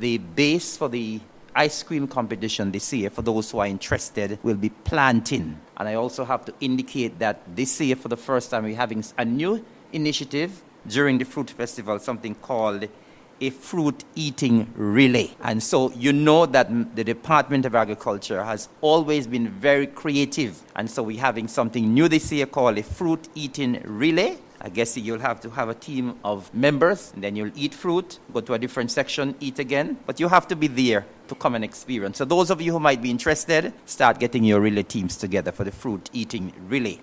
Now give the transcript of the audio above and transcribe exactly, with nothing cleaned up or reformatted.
the base for the ice cream competition this year, for those who are interested, will be planting. And I also have to indicate that this year, for the first time, we're having a new initiative during the Fruit Festival, something called a fruit eating relay. And so you know that the Department of Agriculture has always been very creative. And so we're having something new this year called a fruit eating relay. I guess you'll have to have a team of members, and then you'll eat fruit, go to a different section, eat again. But you have to be there to come and experience. So those of you who might be interested, start getting your relay teams together for the fruit eating relay.